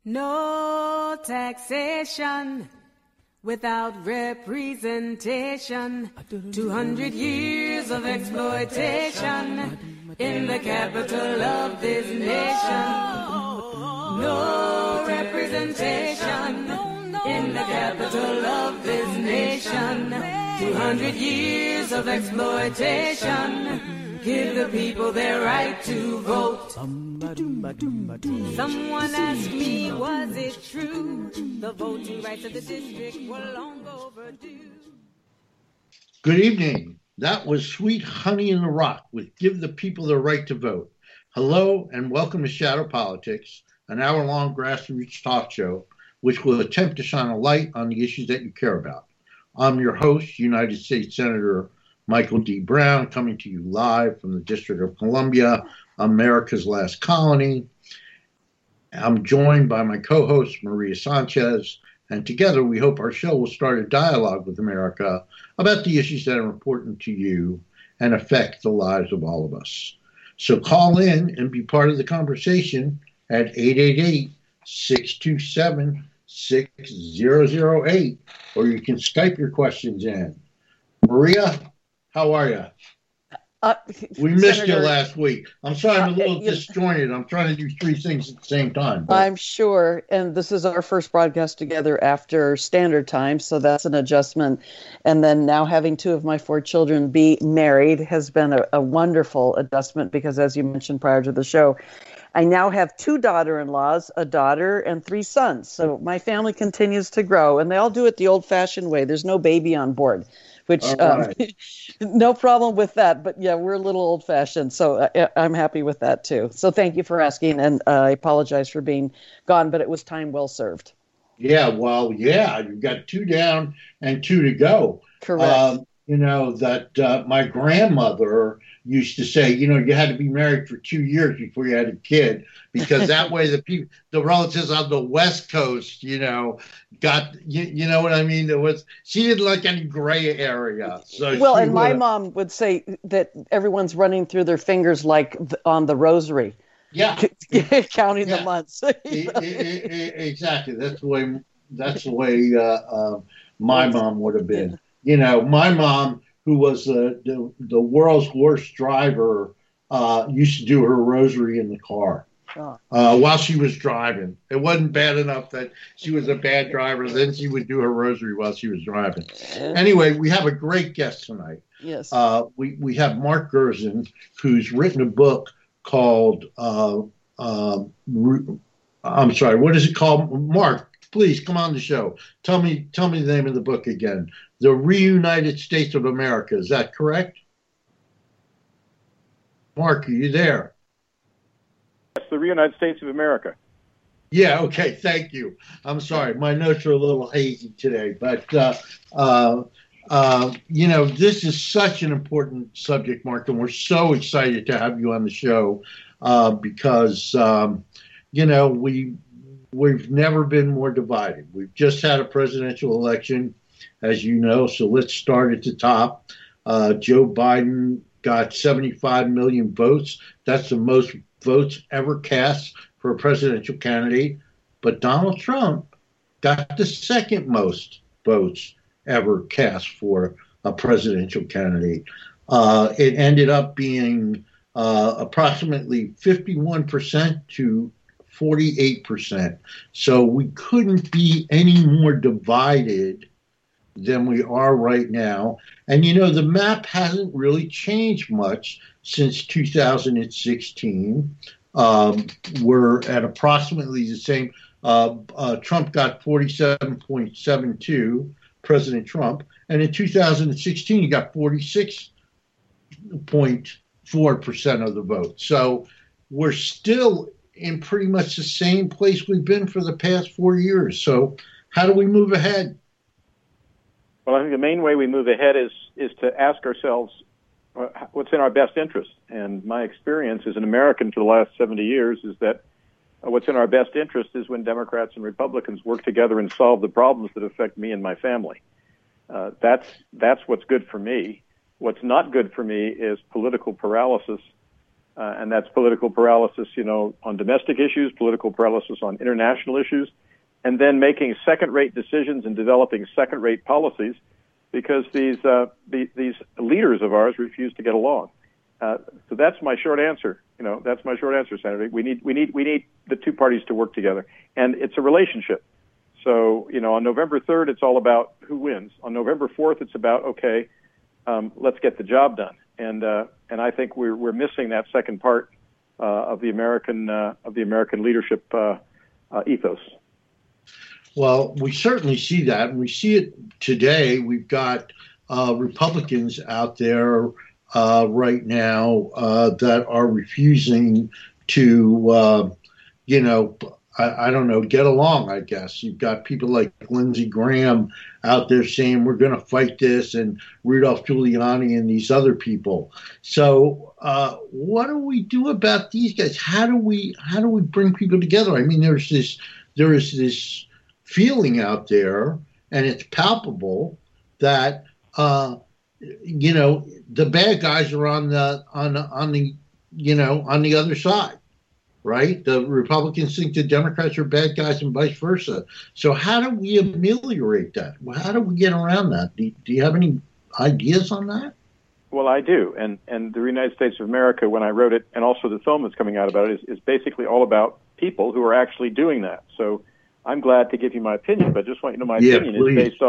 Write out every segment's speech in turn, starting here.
No taxation without representation. 200 years of exploitation in the capital of this nation. No representation in the capital of this nation. 200 years of exploitation. Give the people their right to vote. Someone asked me, was it true? The voting rights of the district were long overdue. Good evening. That was Sweet Honey in the Rock with Give the People the Right to Vote. Hello and welcome to Shadow Politics, an hour-long grassroots talk show which will attempt to shine a light on the issues that you care about. I'm your host, United States Senator Michael D. Brown, coming to you live from the District of Columbia, America's last colony. I'm joined by my co-host, Maria Sanchez, and together we hope our show will start a dialogue with America about the issues that are important to you and affect the lives of all of us. So call in and be part of the conversation at 888-627-6008, or you can Skype your questions in. Maria, how are you? We missed Senator, you last week. I'm sorry, I'm a little disjointed. I'm trying to do three things at the same time. But. I'm sure. And this is our first broadcast together after standard time, so that's an adjustment. And then now having two of my four children be married has been a wonderful adjustment because, as you mentioned prior to the show, I now have two daughter-in-laws, a daughter, and three sons. So my family continues to grow, and they all do it the old-fashioned way. There's no baby on board. Which, right. No problem with that. But yeah, we're a little old fashioned. So I'm happy with that too. So thank you for asking. And I apologize for being gone, but it was time well served. Yeah, well, yeah, you've got two down and two to go. Correct. You know, that my grandmother used to say, you know, you had to be married for 2 years before you had a kid, because that way the relatives on the West Coast, you know, got, you know what I mean? She didn't like any gray area. So well, and my mom would say that everyone's running through their fingers like on the rosary. Yeah. Counting the months. Exactly. That's the way my mom would have been. You know, my mom, who was the world's worst driver, used to do her rosary in the car while she was driving. It wasn't bad enough that she was a bad driver. Then she would do her rosary while she was driving. Anyway, we have a great guest tonight. Yes. We have Mark Gerzon, who's written a book called, I'm sorry, what is it called? Mark, please come on the show. Tell me the name of the book again. The Reunited States of America. Is that correct? Mark, are you there? Yes, the Reunited States of America. Yeah, okay, thank you. I'm sorry, my notes are a little hazy today, but you know, this is such an important subject, Mark, and we're so excited to have you on the show because you know, we've never been more divided. We've just had a presidential election, as you know, so let's start at the top. Joe Biden got 75 million votes. That's the most votes ever cast for a presidential candidate. But Donald Trump got the second most votes ever cast for a presidential candidate. It ended up being approximately 51% to 48%. So we couldn't be any more divided than we are right now. And, you know, the map hasn't really changed much since 2016. We're at approximately the same. Trump got 47.72, President Trump. And in 2016, he got 46.4% of the vote. So we're still in pretty much the same place we've been for the past 4 years. So how do we move ahead? Well, I think the main way we move ahead is to ask ourselves what's in our best interest. And my experience as an American for the last 70 years is that what's in our best interest is when Democrats and Republicans work together and solve the problems that affect me and my family. That's what's good for me. What's not good for me is political paralysis and that's political paralysis, on domestic issues, political paralysis on international issues, and then making second-rate decisions and developing second-rate policies because these leaders of ours refuse to get along. So that's my short answer. That's my short answer, Senator. We need the two parties to work together, and it's a relationship. So on November 3rd, it's all about who wins. On November 4th, it's about let's get the job done. And I think we're missing that second part of the American leadership ethos. Well, we certainly see that, and we see it today. We've got Republicans out there right now that are refusing to, I don't know, get along, I guess. You've got people like Lindsey Graham out there saying we're going to fight this, and Rudolph Giuliani and these other people. So what do we do about these guys? How do we bring people together? I mean, there is this feeling out there, and it's palpable that the bad guys are on the other side, right? The Republicans think the Democrats are bad guys and vice versa. So how do we ameliorate that? How do we get around that? Do you have any ideas on that? Well, I do, and the United States of America, when I wrote it, and also the film that's coming out about it, is basically all about people who are actually doing that. So I'm glad to give you my opinion, but just want you to know my opinion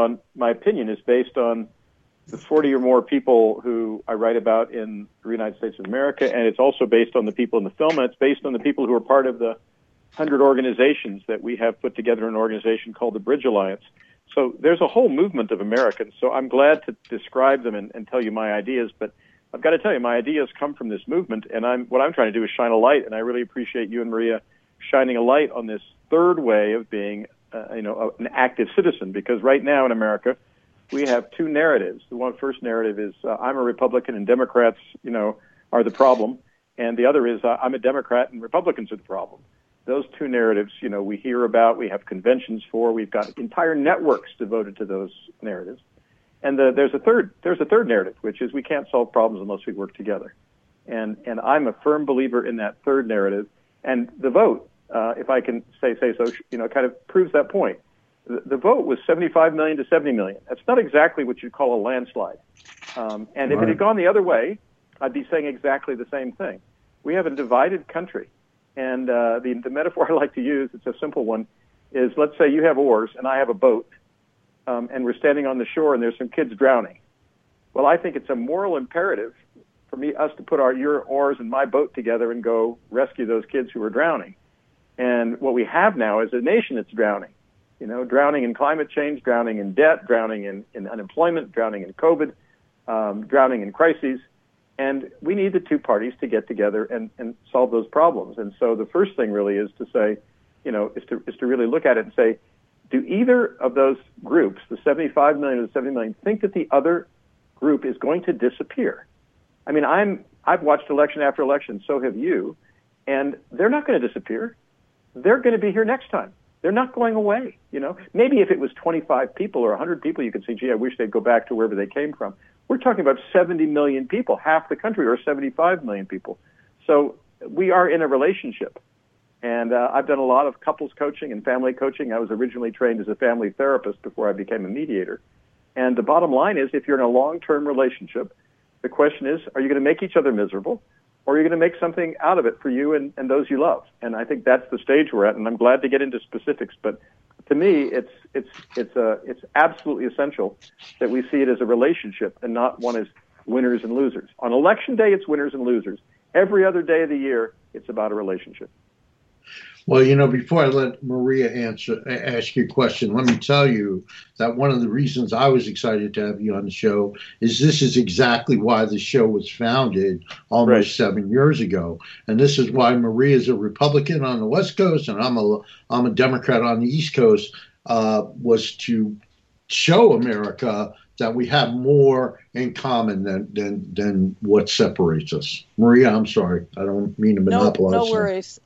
is based on the 40 or more people who I write about in the United States of America, and it's also based on the people in the film, and it's based on the people who are part of the 100 organizations that we have put together an organization called the Bridge Alliance. So there's a whole movement of Americans. So I'm glad to describe them and tell you my ideas, but I've got to tell you, my ideas come from this movement, and what I'm trying to do is shine a light, and I really appreciate you and Maria shining a light on this third way of being, an active citizen, because right now in America, we have two narratives. The first narrative is I'm a Republican and Democrats, are the problem, and the other is I'm a Democrat and Republicans are the problem. Those two narratives, we hear about, we have conventions for, we've got entire networks devoted to those narratives, and there's a third narrative, which is we can't solve problems unless we work together, and I'm a firm believer in that third narrative, and the vote, if I can say so, kind of proves that point. The vote was 75 million to 70 million. That's not exactly what you'd call a landslide. And if it had gone the other way, I'd be saying exactly the same thing. We have a divided country. And the metaphor I like to use, it's a simple one, is let's say you have oars and I have a boat, and we're standing on the shore and there's some kids drowning. Well, I think it's a moral imperative for us to put your oars and my boat together and go rescue those kids who are drowning. And what we have now is a nation that's drowning. Drowning in climate change, drowning in debt, drowning in unemployment, drowning in COVID, drowning in crises. And we need the two parties to get together and solve those problems. And so the first thing really is to say, is to really look at it and say, do either of those groups, the 75 million or the 70 million, think that the other group is going to disappear? I mean, I've watched election after election, so have you, and they're not going to disappear. They're going to be here next time. They're not going away, Maybe if it was 25 people or 100 people, you could say, gee, I wish they'd go back to wherever they came from. We're talking about 70 million people, half the country, or 75 million people. So we are in a relationship. And I've done a lot of couples coaching and family coaching. I was originally trained as a family therapist before I became a mediator. And the bottom line is, if you're in a long-term relationship, the question is, are you going to make each other miserable? Or are you going to make something out of it for you and those you love? And I think that's the stage we're at, and I'm glad to get into specifics. But to me, it's absolutely essential that we see it as a relationship and not one as winners and losers. On election day, it's winners and losers. Every other day of the year, it's about a relationship. Well, before I let Maria ask you a question, let me tell you that one of the reasons I was excited to have you on the show is this is exactly why the show was founded almost 7 years ago. And this is why Maria is a Republican on the West Coast and I'm a Democrat on the East Coast, was to show America that we have more in common than what separates us. Maria, I'm sorry. I don't mean to monopolize. No worries.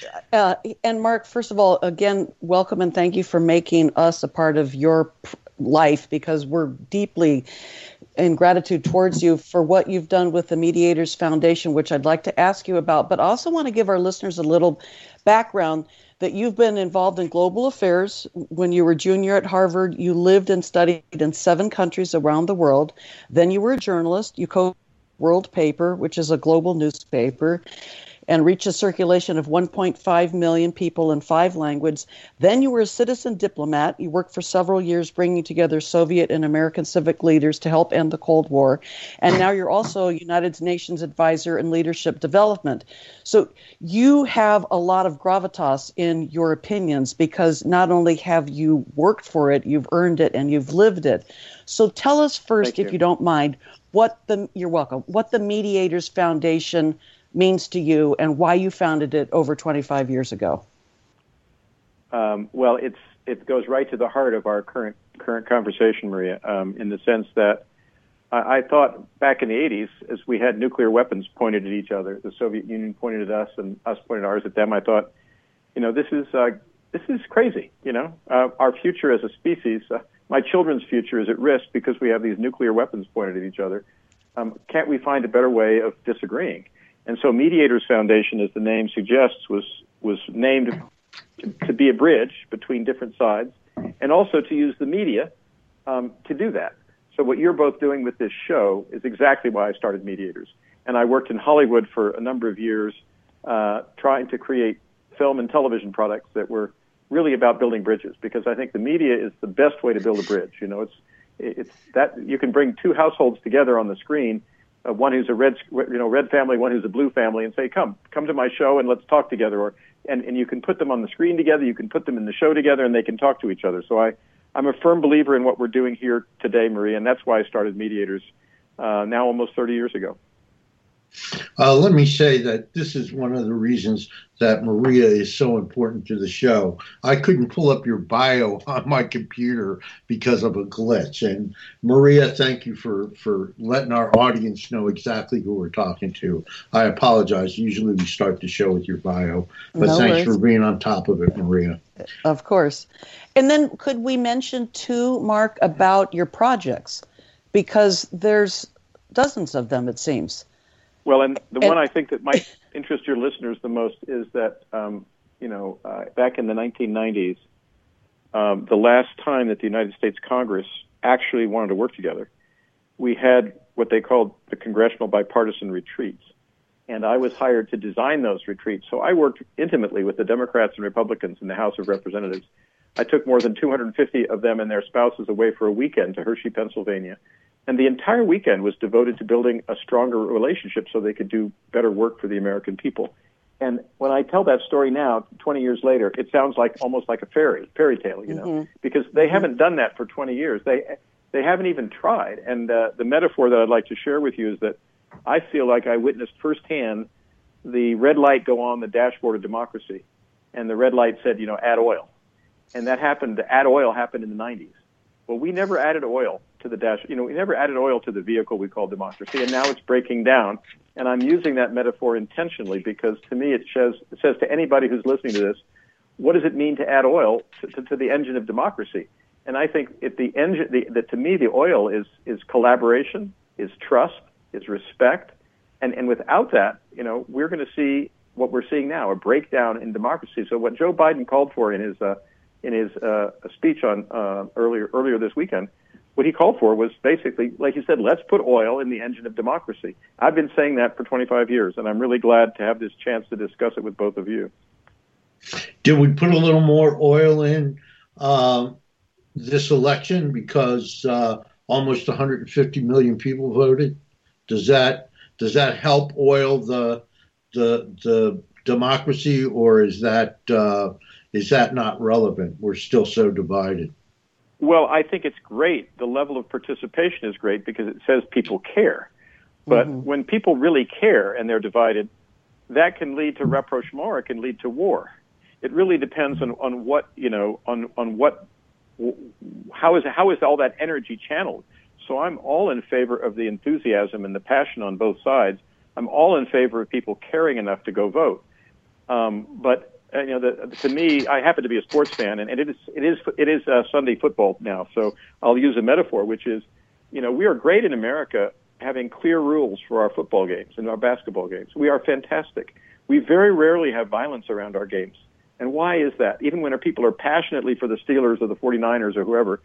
And Mark, first of all, again, welcome and thank you for making us a part of your life, because we're deeply in gratitude towards you for what you've done with the Mediators Foundation, which I'd like to ask you about, but I also want to give our listeners a little background that you've been involved in global affairs. When you were junior at Harvard, you lived and studied in 7 countries around the world. Then you were a journalist. You co World Paper, which is a global newspaper, and reached a circulation of 1.5 million people in 5 languages. Then you were a citizen diplomat. You worked for several years bringing together Soviet and American civic leaders to help end the Cold War. And now you're also a United Nations advisor in leadership development. So you have a lot of gravitas in your opinions because not only have you worked for it, you've earned it and you've lived it. So tell us first, if you don't mind, you're welcome, what the Mediators Foundation means to you and why you founded it over 25 years ago. Well, it goes right to the heart of our current conversation, Maria, in the sense that I thought back in the 80s, as we had nuclear weapons pointed at each other, the Soviet Union pointed at us and us pointed ours at them, I thought, this is crazy. Our future as a species, my children's future is at risk because we have these nuclear weapons pointed at each other. Can't we find a better way of disagreeing? And so Mediators Foundation, as the name suggests, was named to be a bridge between different sides and also to use the media to do that. So what you're both doing with this show is exactly why I started Mediators. And I worked in Hollywood for a number of years trying to create film and television products that were really about building bridges, because I think the media is the best way to build a bridge. It's that you can bring 2 households together on the screen, one who's a red family, one who's a blue family, and say, come to my show and let's talk together. And you can put them on the screen together, you can put them in the show together, and they can talk to each other. So I'm a firm believer in what we're doing here today, Maria, and that's why I started Mediators now almost 30 years ago. Let me say that this is one of the reasons that Maria is so important to the show. I couldn't pull up your bio on my computer because of a glitch. And Maria, thank you for letting our audience know exactly who we're talking to. I apologize. Usually we start the show with your bio, but no thanks worries. for being on top of it, Maria. Of course. And then could we mention too, Mark, about your projects? Because there's dozens of them, it seems. Well, and one I think that might interest your listeners the most is that, back in the 1990s, the last time that the United States Congress actually wanted to work together, we had what they called the Congressional Bipartisan Retreats. And I was hired to design those retreats. So I worked intimately with the Democrats and Republicans in the House of Representatives. I took more than 250 of them and their spouses away for a weekend to Hershey, Pennsylvania. And the entire weekend was devoted to building a stronger relationship so they could do better work for the American people. And when I tell that story now, 20 years later, it sounds like almost like a fairy tale, because they haven't done that for 20 years. They haven't even tried. And the metaphor that I'd like to share with you is that I feel like I witnessed firsthand the red light go on the dashboard of democracy. And the red light said, add oil. And that happened, add oil happened in the 90s. Well, we never added oil to the dash. We never added oil to the vehicle we call democracy, and now it's breaking down. And I'm using that metaphor intentionally because to me it says to anybody who's listening to this, what does it mean to add oil to the engine of democracy? And I think to me the oil is collaboration, is trust, is respect, and without that, we're going to see what we're seeing now, a breakdown in democracy. So what Joe Biden called for in his speech on earlier this weekend, what he called for was basically, like he said, let's put oil in the engine of democracy. I've been saying that for 25 years, and I'm really glad to have this chance to discuss it with both of you. Did we put a little more oil in this election because almost 150 million people voted? Does that help oil the democracy, or is that not relevant? We're still so divided. Well, I think it's great. The level of participation is great because it says people care. But when people really care and they're divided, that can lead to rapprochement. It can lead to war. It really depends on what, how is all that energy channeled? So I'm all in favor of the enthusiasm and the passion on both sides. I'm all in favor of people caring enough to go vote. But to me, I happen to be a sports fan, and it is Sunday football now. So I'll use a metaphor, which is we are great in America having clear rules for our football games and our basketball games. We are fantastic. We very rarely have violence around our games. And why is that? Even when our people are passionately for the Steelers or the 49ers or whoever,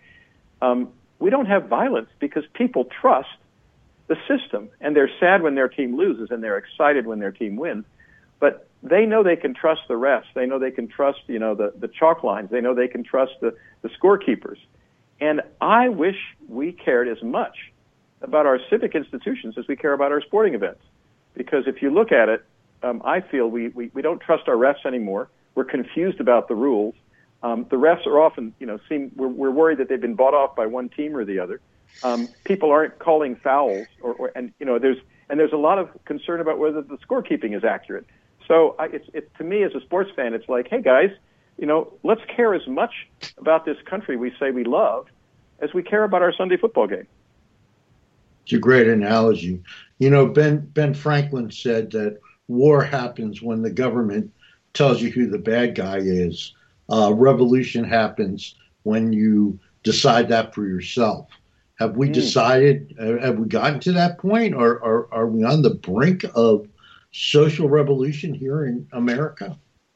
we don't have violence because people trust the system, and they're sad when their team loses and they're excited when their team wins. But they know they can trust the refs. They know they can trust, the chalk lines. They know they can trust the scorekeepers. And I wish we cared as much about our civic institutions as we care about our sporting events. Because if you look at it, I feel we don't trust our refs anymore. We're confused about the rules. The refs are often, we're worried that they've been bought off by one team or the other. People aren't calling fouls, there's a lot of concern about whether the scorekeeping is accurate. So to me as a sports fan, it's like, hey guys, let's care as much about this country we say we love as we care about our Sunday football game. It's a great analogy. Ben Franklin said that war happens when the government tells you who the bad guy is. Revolution happens when you decide that for yourself. Have we decided, have we gotten to that point, or are we on the brink of social revolution here in America?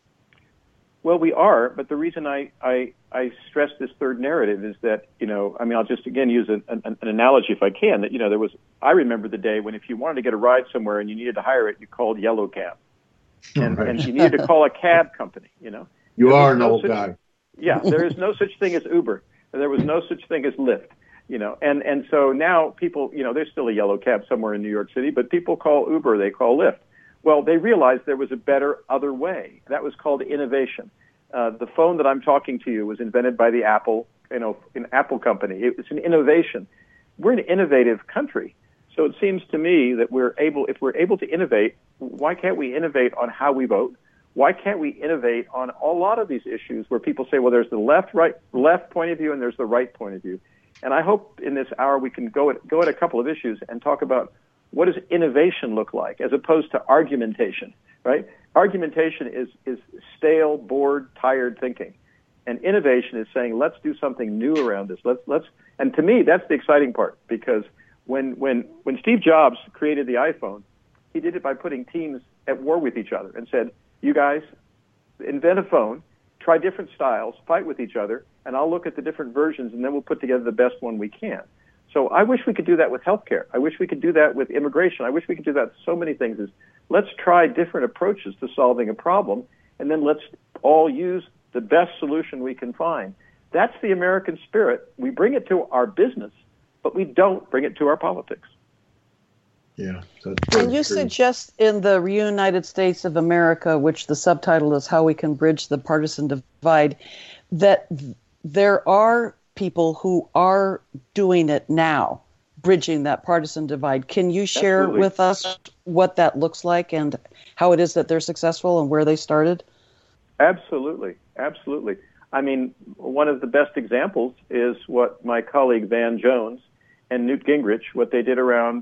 Well, we are, but the reason I stress this third narrative is that, I'll just again use an analogy if I can, that, I remember the day when if you wanted to get a ride somewhere and you needed to hire it, you called Yellow Cab. And you needed to call a cab company, You are an old guy. Yeah, there is no such thing as Uber. There was no such thing as Lyft, and so now people, there's still a yellow cab somewhere in New York City, but people call Uber, they call Lyft. Well, they realized there was a better other way. That was called innovation. The phone that I'm talking to you was invented by the Apple company. It's an innovation. We're an innovative country. So it seems to me that if we're able to innovate, why can't we innovate on how we vote? Why can't we innovate on a lot of these issues where people say, well, there's the left point of view and there's the right point of view. And I hope in this hour we can go at a couple of issues and talk about what does innovation look like as opposed to argumentation, right? Argumentation is stale, bored, tired thinking. And innovation is saying, let's do something new around this. And to me, that's the exciting part, because when Steve Jobs created the iPhone, he did it by putting teams at war with each other and said, you guys invent a phone, try different styles, fight with each other, and I'll look at the different versions and then we'll put together the best one we can. So I wish we could do that with healthcare. I wish we could do that with immigration. I wish we could do that with so many things. Let's try different approaches to solving a problem, and then let's all use the best solution we can find. That's the American spirit. We bring it to our business, but we don't bring it to our politics. Yeah. And you suggest in the Reunited States of America, which the subtitle is How We Can Bridge the Partisan Divide, that there are people who are doing it now, bridging that partisan divide. Can you share Absolutely. with us what that looks like and how it is that they're successful and where they started? Absolutely. Absolutely. I mean, one of the best examples is what my colleague Van Jones and Newt Gingrich, what they did around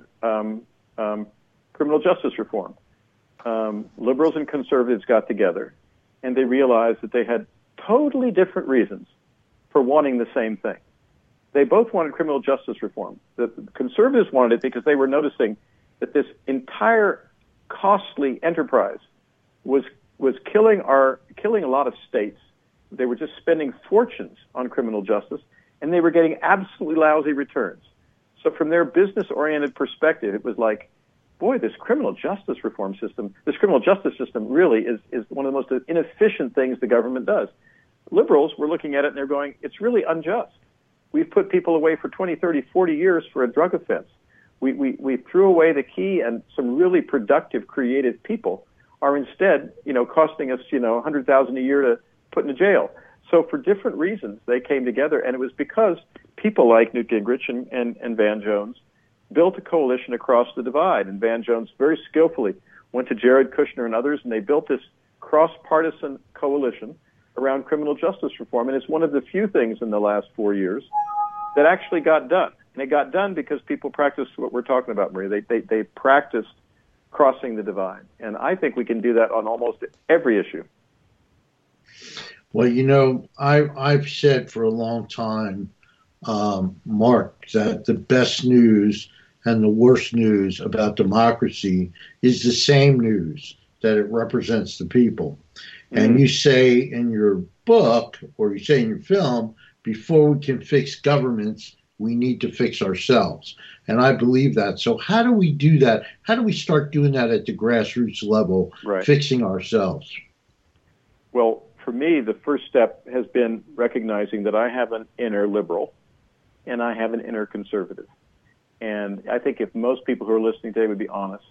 criminal justice reform. Liberals and conservatives got together, and they realized that they had totally different reasons for wanting the same thing. They both wanted criminal justice reform. The conservatives wanted it because they were noticing that this entire costly enterprise was killing a lot of states. They were just spending fortunes on criminal justice, and they were getting absolutely lousy returns. So from their business-oriented perspective, it was like, boy, this criminal justice system really is one of the most inefficient things the government does. Liberals were looking at it and they're going, it's really unjust. We've put people away for 20, 30, 40 years for a drug offense. We threw away the key, and some really productive, creative people are instead, costing us, $100,000 a year to put in a jail. So for different reasons, they came together, and it was because people like Newt Gingrich and Van Jones built a coalition across the divide. And Van Jones very skillfully went to Jared Kushner and others, and they built this cross-partisan coalition around criminal justice reform. And it's one of the few things in the last 4 years that actually got done. And it got done because people practiced what we're talking about, Maria. They practiced crossing the divide. And I think we can do that on almost every issue. Well, I've said for a long time Mark, that the best news and the worst news about democracy is the same news, that it represents the people. And you say in your book, or you say in your film, before we can fix governments, we need to fix ourselves. And I believe that. So how do we do that? How do we start doing that at the grassroots level, fixing ourselves? Well, for me, the first step has been recognizing that I have an inner liberal and I have an inner conservative. And I think if most people who are listening today would be honest,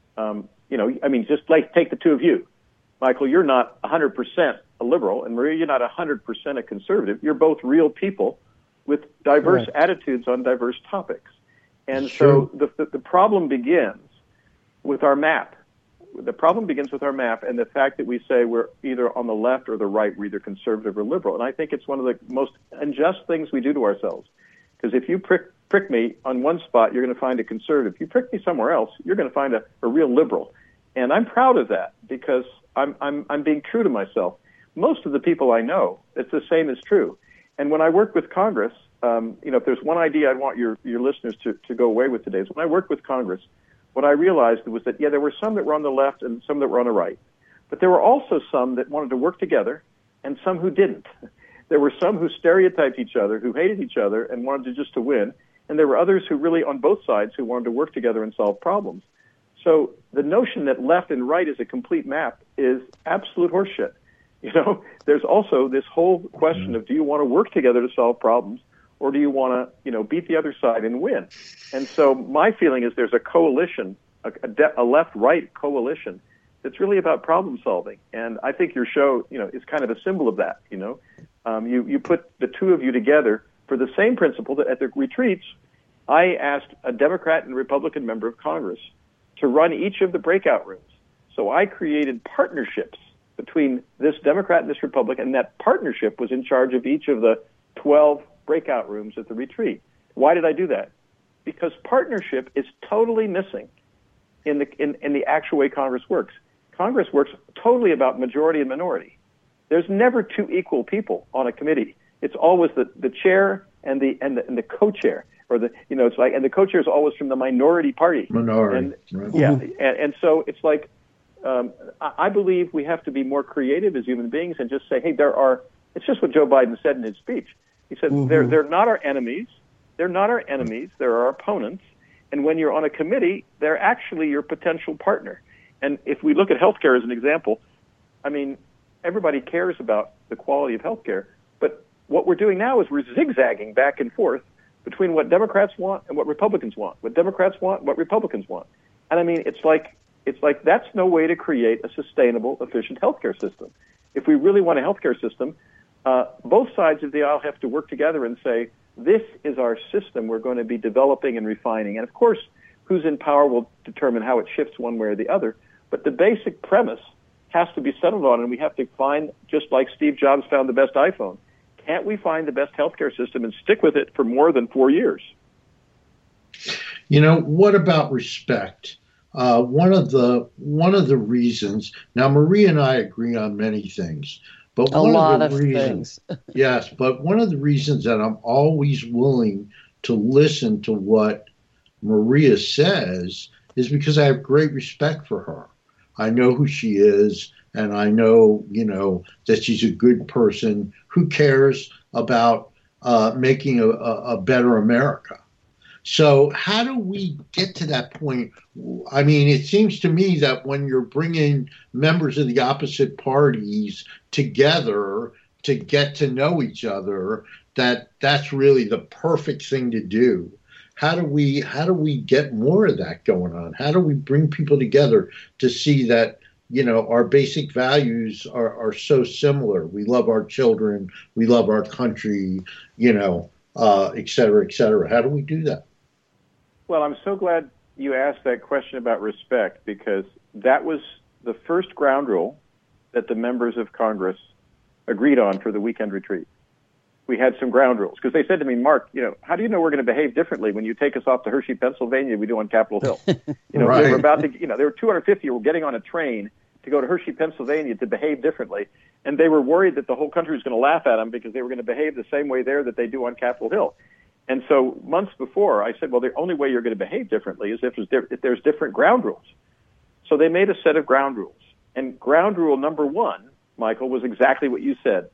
just like take the two of you. Michael, you're not 100% a liberal, and Maria, you're not 100% a conservative. You're both real people with diverse attitudes on diverse topics. And so the problem begins with our map. The problem begins with our map and the fact that we say we're either on the left or the right, we're either conservative or liberal. And I think it's one of the most unjust things we do to ourselves. Because if you prick me on one spot, you're going to find a conservative. If you prick me somewhere else, you're going to find a real liberal. And I'm proud of that because I'm being true to myself. Most of the people I know, it's the same is true. And when I work with Congress, if there's one idea I want your listeners to go away with today is when I worked with Congress, what I realized was that, there were some that were on the left and some that were on the right. But there were also some that wanted to work together and some who didn't. There were some who stereotyped each other, who hated each other and wanted to win. And there were others who really, on both sides, who wanted to work together and solve problems. So the notion that left and right is a complete map is absolute horseshit. There's also this whole question of, do you want to work together to solve problems, or do you want to, beat the other side and win? And so my feeling is there's a coalition, a left-right coalition that's really about problem solving. And I think your show, is kind of a symbol of that. You put the two of you together for the same principle that at the retreats, I asked a Democrat and Republican member of Congress to run each of the breakout rooms. So I created partnerships between this Democrat and this Republican, and that partnership was in charge of each of the 12 breakout rooms at the retreat. Why did I do that? Because partnership is totally missing in the actual way Congress works. Congress works totally about majority and minority. There's never two equal people on a committee. It's always the chair and the co-chair, or and the co-chair is always from the minority party. Minority, right. And so it's like, I believe we have to be more creative as human beings and just say, hey, it's just what Joe Biden said in his speech. He said, they're not our enemies. They're not our enemies. They're our opponents. And when you're on a committee, they're actually your potential partner. And if we look at healthcare as an example, everybody cares about the quality of healthcare. But what we're doing now is we're zigzagging back and forth between what Democrats want and what Republicans want. What Democrats want, what Republicans want. And it's like that's no way to create a sustainable, efficient healthcare system. If we really want a healthcare system, both sides of the aisle have to work together and say, this is our system we're going to be developing and refining. And of course, who's in power will determine how it shifts one way or the other. But the basic premise has to be settled on, and we have to find, just like Steve Jobs found the best iPhone, can't we find the best healthcare system and stick with it for more than 4 years? What about respect? One of the reasons, now Maria and I agree on many things, but one of the reasons, yes, but one of the reasons that I'm always willing to listen to what Maria says is because I have great respect for her. I know who she is, and I know, that she's a good person who cares about making a better America. So how do we get to that point? It seems to me that when you're bringing members of the opposite parties together to get to know each other, that's really the perfect thing to do. How do we get more of that going on? How do we bring people together to see that, our basic values are so similar? We love our children, we love our country, et cetera, et cetera. How do we do that? Well, I'm so glad you asked that question about respect, because that was the first ground rule that the members of Congress agreed on for the weekend retreat. We had some ground rules because they said to me, Mark, how do you know we're going to behave differently when you take us off to Hershey, Pennsylvania, we do on Capitol Hill? Right. They were about to, there were 250 who were getting on a train to go to Hershey, Pennsylvania to behave differently. And they were worried that the whole country was going to laugh at them because they were going to behave the same way there that they do on Capitol Hill. And so months before, I said, well, the only way you're going to behave differently is if there's different ground rules. So they made a set of ground rules. And ground rule number 1, Michael, was exactly what you said,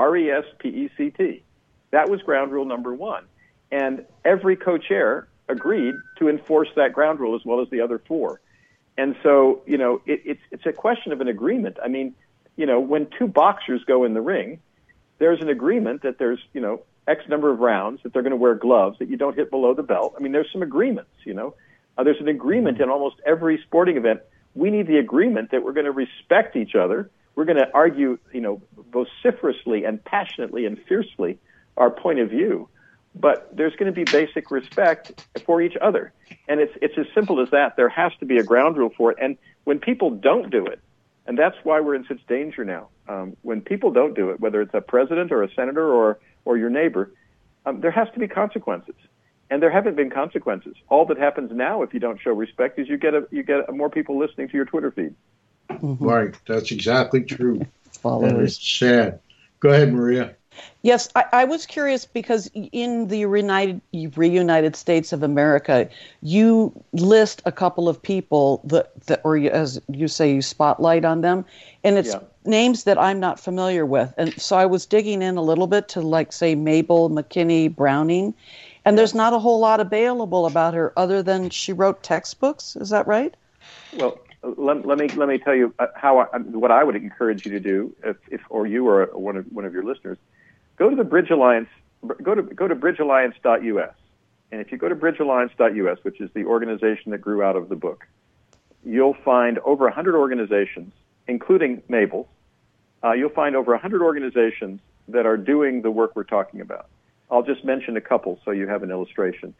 RESPECT. That was ground rule number 1. And every co-chair agreed to enforce that ground rule as well as the other 4. And so, it's a question of an agreement. I mean, when 2 boxers go in the ring, there's an agreement that there's, X number of rounds, that they're going to wear gloves, that you don't hit below the belt. I mean, there's some agreements, There's an agreement in almost every sporting event. We need the agreement that we're going to respect each other. We're going to argue, vociferously and passionately and fiercely our point of view. But there's going to be basic respect for each other. And it's as simple as that. There has to be a ground rule for it. And when people don't do it, and that's why we're in such danger now, when people don't do it, whether it's a president or a senator or your neighbor, there has to be consequences. And there haven't been consequences. All that happens now, if you don't show respect, is you get more people listening to your Twitter feed. Mm-hmm. Right. That's exactly true. And it's sad. Go ahead, Maria. Yes, I was curious because in the reunited States of America, you list a couple of people that or as you say, you spotlight on them, and it's names that I'm not familiar with. And so I was digging in a little bit to, say, Mabel McKinney Browning, and there's not a whole lot available about her other than she wrote textbooks. Is that right? Well, let me tell you what I would encourage you to do if you or one of your listeners. Go to the Bridge Alliance. Go to bridgealliance.us, and if you go to bridgealliance.us, which is the organization that grew out of the book, you'll find over 100 organizations, including Mabel's. You'll find over 100 organizations that are doing the work we're talking about. I'll just mention a couple so you have an illustration.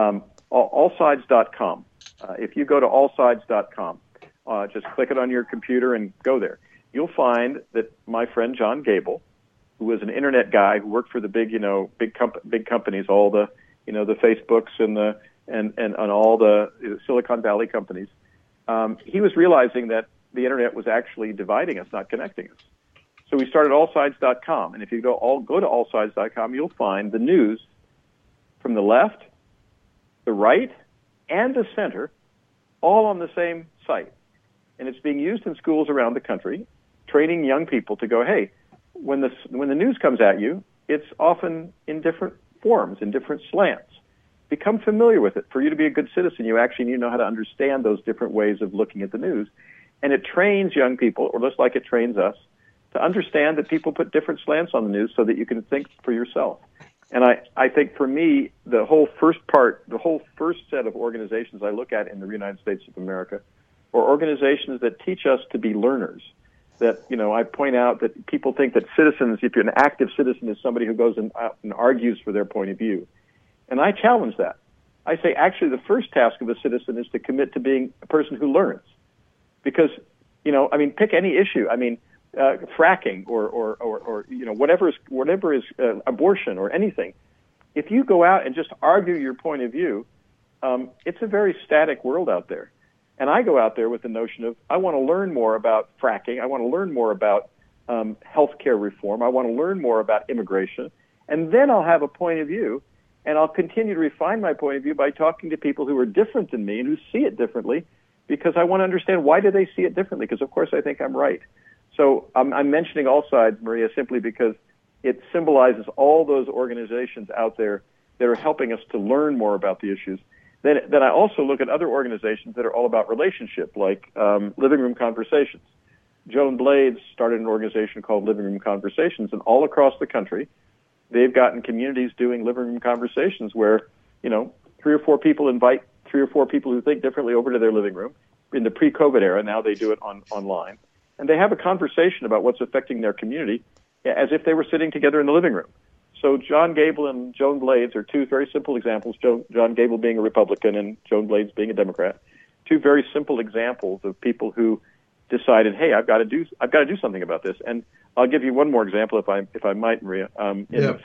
Allsides.com. If you go to allsides.com, just click it on your computer and go there. You'll find that my friend John Gable, who was an internet guy who worked for the big companies, all the, the Facebooks and all the Silicon Valley companies, he was realizing that the internet was actually dividing us, not connecting us. So we started allsides.com, and if you go to allsides.com, you'll find the news from the left, the right, and the center, all on the same site. And it's being used in schools around the country, training young people to go, hey, when the news comes at you, it's often in different forms, in different slants. Become familiar with it. For you to be a good citizen, you actually need to know how to understand those different ways of looking at the news. And it trains young people, or just like it trains us, to understand that people put different slants on the news so that you can think for yourself. And I think for me, the whole first set of organizations I look at in the United States of America are organizations that teach us to be learners. That, I point out that people think that citizens, if you're an active citizen, is somebody who goes and argues for their point of view. And I challenge that. I say, actually, the first task of a citizen is to commit to being a person who learns. Because, pick any issue. Fracking or whatever is abortion or anything. If you go out and just argue your point of view, it's a very static world out there. And I go out there with the notion of, I want to learn more about fracking. I want to learn more about healthcare reform. I want to learn more about immigration. And then I'll have a point of view, and I'll continue to refine my point of view by talking to people who are different than me and who see it differently, because I want to understand why do they see it differently, because, of course, I think I'm right. So I'm mentioning All Sides, Maria, simply because it symbolizes all those organizations out there that are helping us to learn more about the issues. Then I also look at other organizations that are all about relationship, like Living Room Conversations. Joan Blades started an organization called Living Room Conversations, and all across the country, they've gotten communities doing living room conversations where, 3 or 4 people invite 3 or 4 people who think differently over to their living room. In the pre-COVID era, now they do it online. And they have a conversation about what's affecting their community as if they were sitting together in the living room. So John Gable and Joan Blades are 2 very simple examples, John Gable being a Republican and Joan Blades being a Democrat. 2 very simple examples of people who decided, hey, I've got to do something about this. And I'll give you one more example, if I might, Maria. In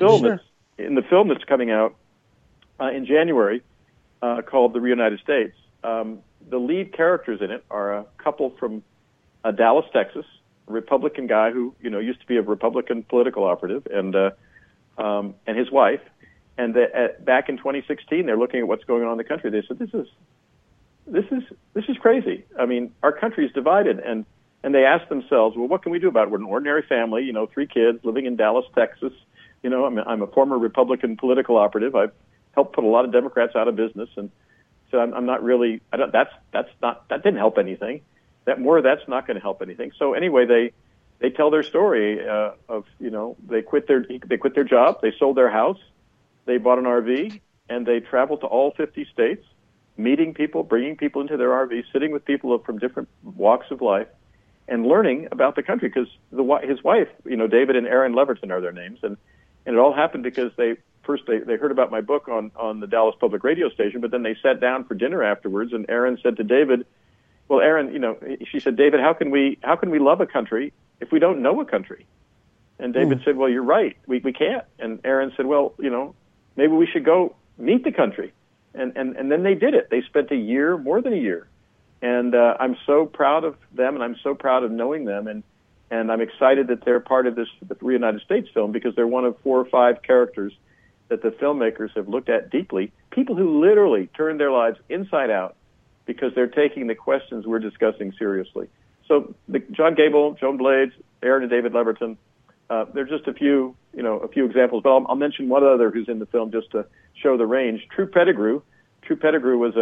the film that's coming out in January, called The Reunited States, the lead characters in it are a couple from Dallas, Texas, a Republican guy who used to be a Republican political operative, and his wife. And back in 2016, they're looking at what's going on in the country. They said, this is crazy. I mean, our country is divided. And they asked themselves, well, what can we do about it? We're an ordinary family, 3 kids living in Dallas, Texas. I'm a former Republican political operative. I've helped put a lot of Democrats out of business. And so I'm not really, that didn't help anything. That's not going to help anything. So anyway, they tell their story of, they quit their job. They sold their house. They bought an RV, and they traveled to all 50 states, meeting people, bringing people into their RV, sitting with people from different walks of life, and learning about the country. Because his wife, David and Erin Leverton are their names, and it all happened because they heard about my book on the Dallas Public Radio station, but then they sat down for dinner afterwards, and Erin said to David, well, Erin, she said, David, how can we love a country if we don't know a country? And David said, well, you're right. We can't. And Erin said, well, maybe we should go meet the country. And then they did it. They spent more than a year. And I'm so proud of them, and I'm so proud of knowing them. And I'm excited that they're part of this Reunited States film, because they're one of 4 or 5 characters that the filmmakers have looked at deeply. People who literally turned their lives inside out because they're taking the questions we're discussing seriously. So John Gable, Joan Blades, Erin and David Leverton, they're just a few examples. But I'll mention one other who's in the film just to show the range. True Pettigrew. True Pettigrew was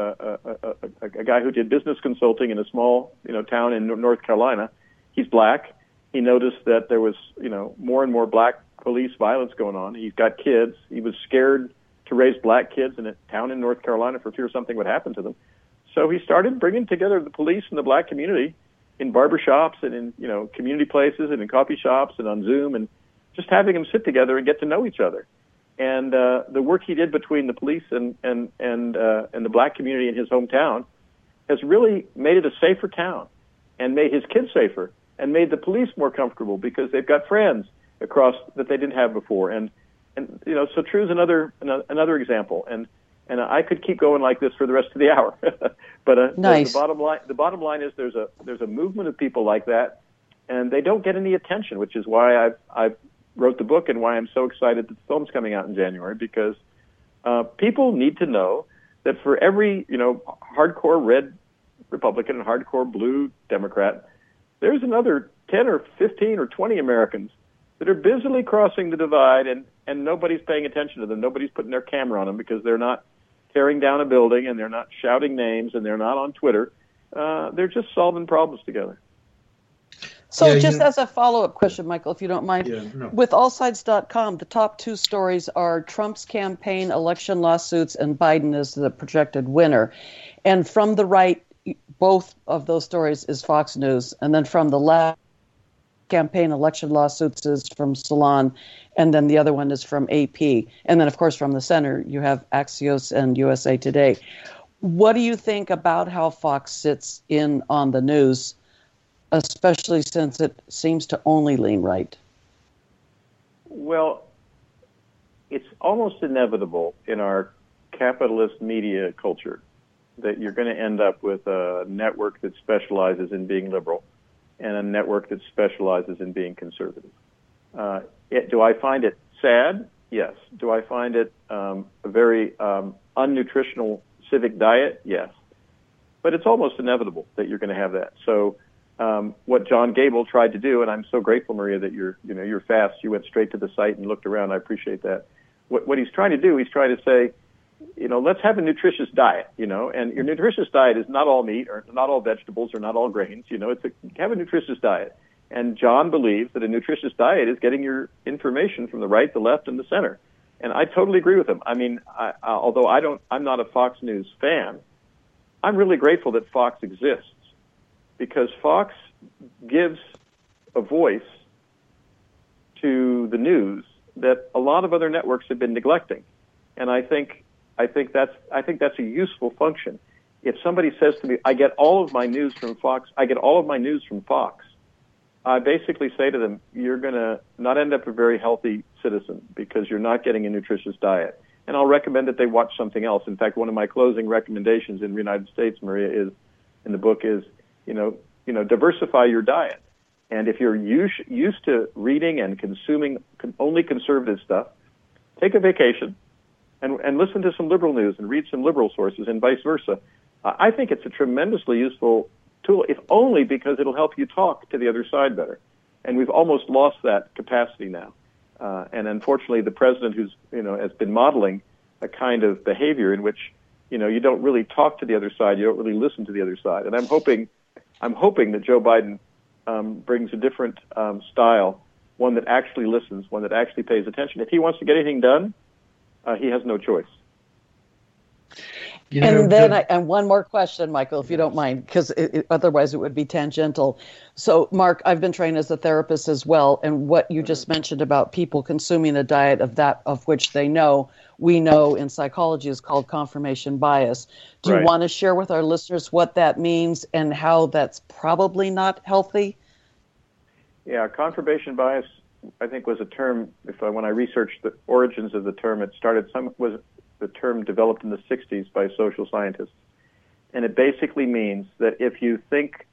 a guy who did business consulting in a small town in North Carolina. He's black. He noticed that there was more and more black police violence going on. He's got kids. He was scared to raise black kids in a town in North Carolina for fear something would happen to them. So he started bringing together the police and the black community in barbershops and in community places and in coffee shops and on Zoom, and just having them sit together and get to know each other. And the work he did between the police and the black community in his hometown has really made it a safer town, and made his kids safer, and made the police more comfortable because they've got friends across that they didn't have before. And so True's another example. And I could keep going like this for the rest of the hour. But nice. The bottom line is there's a movement of people like that, and they don't get any attention, which is why I wrote the book and why I'm so excited that the film's coming out in January, because people need to know that for every hardcore red Republican and hardcore blue Democrat, there's another 10 or 15 or 20 Americans that are busily crossing the divide, and nobody's paying attention to them. Nobody's putting their camera on them because they're not tearing down a building, and they're not shouting names, and they're not on Twitter. They're just solving problems together. So as a follow-up question, Michael, if you don't mind, with allsides.com, the top 2 stories are Trump's campaign, election lawsuits, and Biden is the projected winner. And from the right, both of those stories is Fox News. And then from the left, campaign, election lawsuits is from Salon, and then the other one is from AP. And then, of course, from the center, you have Axios and USA Today. What do you think about how Fox sits in on the news, especially since it seems to only lean right? Well, it's almost inevitable in our capitalist media culture that you're going to end up with a network that specializes in being liberal and a network that specializes in being conservative. Do I find it sad? Yes. Do I find it a very unnutritional civic diet? Yes. But it's almost inevitable that you're going to have that. So what John Gable tried to do, and I'm so grateful, Maria, that you're fast. You went straight to the site and looked around. I appreciate that. What he's trying to do, he's trying to say, let's have a nutritious diet, and your nutritious diet is not all meat or not all vegetables or not all grains, have a nutritious diet. And John believes that a nutritious diet is getting your information from the right, the left, and the center. And I totally agree with him. I mean, although I'm not a Fox News fan, I'm really grateful that Fox exists, because Fox gives a voice to the news that a lot of other networks have been neglecting. And I think that's a useful function. If somebody says to me, I get all of my news from Fox, I basically say to them, you're going to not end up a very healthy citizen because you're not getting a nutritious diet. And I'll recommend that they watch something else. In fact, one of my closing recommendations in the United States, Maria, in the book is, diversify your diet. And if you're used to reading and consuming only conservative stuff, take a vacation, and listen to some liberal news and read some liberal sources and vice versa. I think it's a tremendously useful tool, if only because it'll help you talk to the other side better. And we've almost lost that capacity now. And unfortunately, the president has been modeling a kind of behavior in which, you don't really talk to the other side, you don't really listen to the other side. And I'm hoping that Joe Biden brings a different style, one that actually listens, one that actually pays attention. If he wants to get anything done, he has no choice. And one more question, Michael, if you don't mind, because otherwise it would be tangential. So, Mark, I've been trained as a therapist as well, and what you just mentioned about people consuming a diet of that of which we know in psychology is called confirmation bias. Do you want to share with our listeners what that means and how that's probably not healthy? Yeah, confirmation bias, I think, was a term. When I researched the origins of the term, was the term developed in the 60s by social scientists, and it basically means that if you think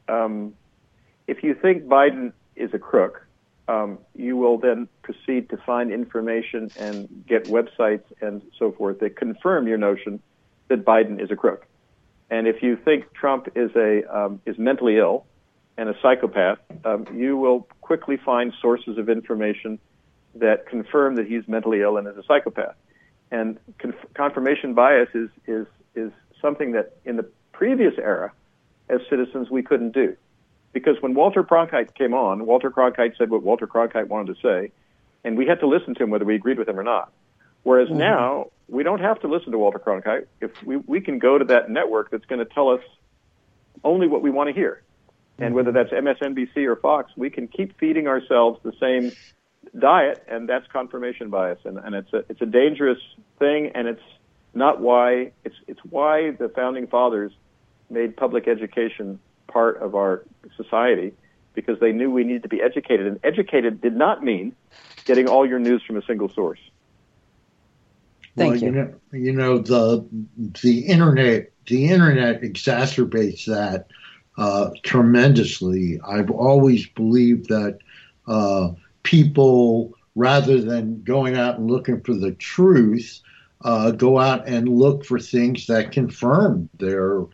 Biden is a crook, you will then proceed to find information and get websites and so forth that confirm your notion that Biden is a crook. And if you think Trump is mentally ill and a psychopath, you will quickly find sources of information that confirm that he's mentally ill and is a psychopath. And confirmation bias is something that in the previous era, as citizens, we couldn't do. Because when Walter Cronkite came on, Walter Cronkite said what Walter Cronkite wanted to say, and we had to listen to him whether we agreed with him or not. Whereas now, we don't have to listen to Walter Cronkite. If we can go to that network that's going to tell us only what we want to hear. And whether that's MSNBC or Fox, we can keep feeding ourselves the same diet, and that's confirmation bias. And it's a dangerous thing, and it's why the founding fathers made public education part of our society, because they knew we needed to be educated. And educated did not mean getting all your news from a single source. Thank you. The internet exacerbates that tremendously. I've always believed that people, rather than going out and looking for the truth, go out and look for things that confirm their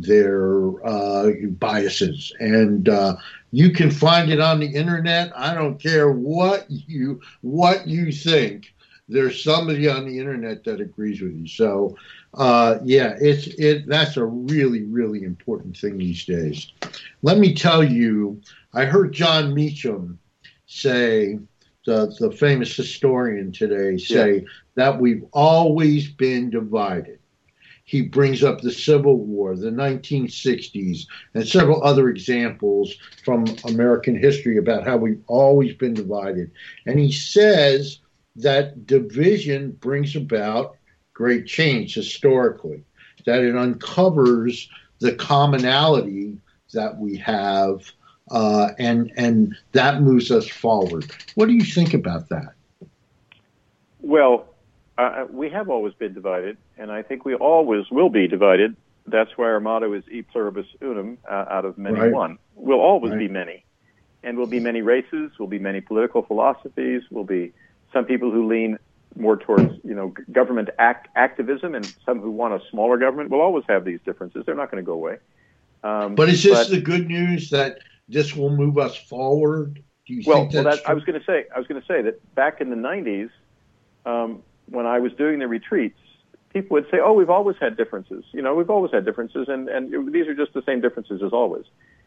biases. And you can find it on the internet. I don't care what you think. There's somebody on the internet that agrees with you. So, that's a really, really important thing these days. Let me tell you, I heard John Meacham say, the famous historian today, say that we've always been divided. He brings up the Civil War, the 1960s, and several other examples from American history about how we've always been divided. And he says that division brings about great change historically, that it uncovers the commonality that we have, and that moves us forward. What do you think about that? Well, we have always been divided, and I think we always will be divided. That's why our motto is E pluribus unum, out of many one. We'll always be many, and we'll be many races, we'll be many political philosophies, we'll be some people who lean more towards, government activism, and some who want a smaller government. We'll always have these differences. They're not going to go away. But is this the good news that this will move us forward? Do you think that's true? I was going to say that back in the 90s, when I was doing the retreats, people would say, "Oh, we've always had differences. We've always had differences, and these are just the same differences as always."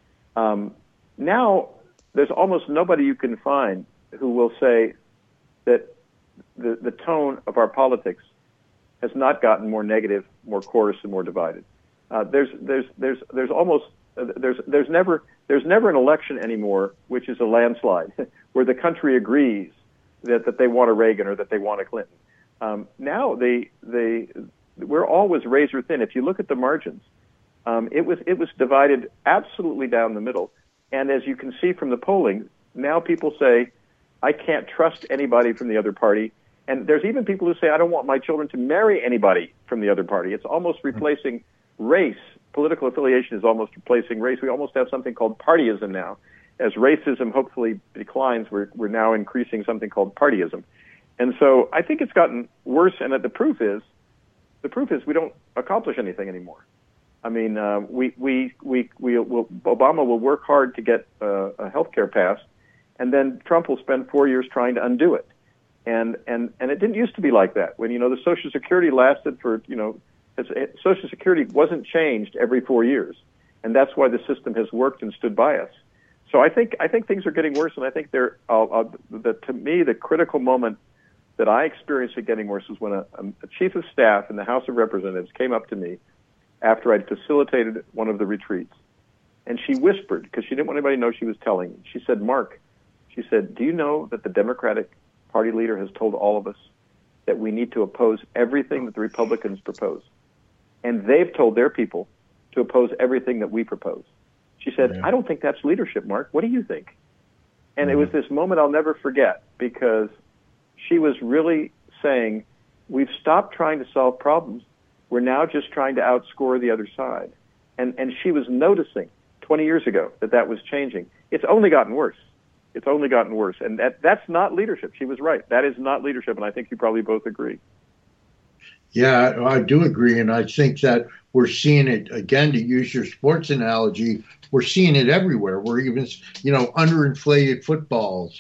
Now, there's almost nobody you can find who will say that the tone of our politics has not gotten more negative, more coarse, and more divided. There's never an election anymore which is a landslide where the country agrees that they want a Reagan or that they want a Clinton. Now we're always razor thin. If you look at the margins, it was divided absolutely down the middle. And as you can see from the polling, now people say, I can't trust anybody from the other party. And there's even people who say, I don't want my children to marry anybody from the other party. It's almost replacing race. Political affiliation is almost replacing race. We almost have something called partyism now. As racism hopefully declines, we're now increasing something called partyism. And so I think it's gotten worse, and the proof is the proof is we don't accomplish anything anymore. I mean, Obama will work hard to get a health care passed, and then Trump will spend 4 years trying to undo it. And it didn't used to be like that. When, the Social Security lasted for, Social Security wasn't changed every 4 years. And that's why the system has worked and stood by us. So I think things are getting worse, and I think to me, the critical moment that I experienced it getting worse was when a chief of staff in the House of Representatives came up to me after I'd facilitated one of the retreats. And she whispered, because she didn't want anybody to know she was telling me. She said, Mark, she said, do you know that the Democratic Party leader has told all of us that we need to oppose everything that the Republicans propose? And they've told their people to oppose everything that we propose. She said, I don't think that's leadership, Mark. What do you think? And it was this moment I'll never forget, because she was really saying, we've stopped trying to solve problems. We're now just trying to outscore the other side. And she was noticing 20 years ago that was changing. It's only gotten worse. It's only gotten worse. And that's not leadership. She was right. That is not leadership. And I think you probably both agree. Yeah, I do agree. And I think that we're seeing it, again, to use your sports analogy, we're seeing it everywhere. We're even, underinflated footballs,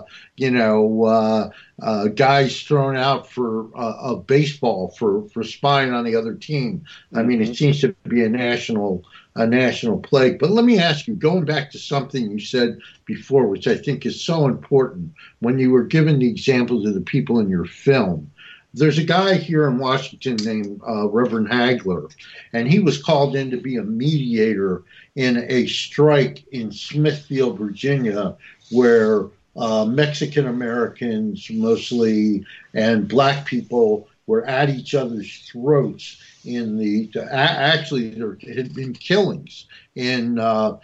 guys thrown out for a baseball for spying on the other team. I mean, it seems to be a national plague. But let me ask you, going back to something you said before, which I think is so important, when you were giving the examples of the people in your film. There's a guy here in Washington named Reverend Hagler, and he was called in to be a mediator in a strike in Smithfield, Virginia, where Mexican Americans mostly and black people were at each other's throats actually there had been killings in the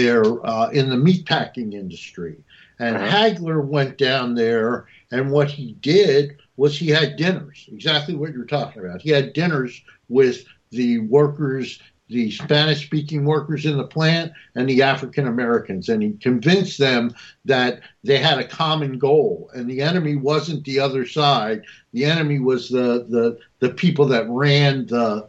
meatpacking industry. And Hagler went down there, and what he did was he had dinners, exactly what you're talking about. He had dinners with the workers, the Spanish-speaking workers in the plant, and the African Americans, and he convinced them that they had a common goal, and the enemy wasn't the other side. The enemy was the people that ran the